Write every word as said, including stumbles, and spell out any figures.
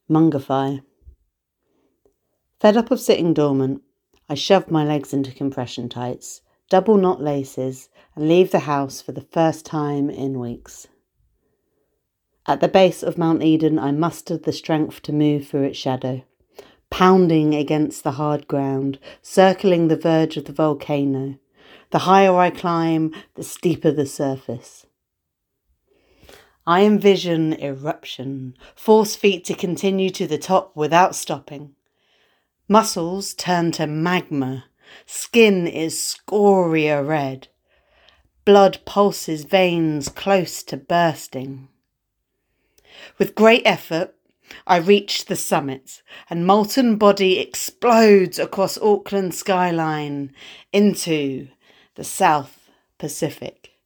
Mungify. Fed up of sitting dormant, I shove my legs into compression tights, double knot laces, and leave the house for the first time in weeks. At the base of Mount Eden, I mustered the strength to move through its shadow, pounding against the hard ground, circling the verge of the volcano. The higher I climb, the steeper the surface. I envision eruption, force feet to continue to the top without stopping. Muscles turn to magma, skin is scoria red. Blood pulses veins close to bursting. With great effort, I reach the summit, and molten body explodes across Auckland's skyline into the South Pacific.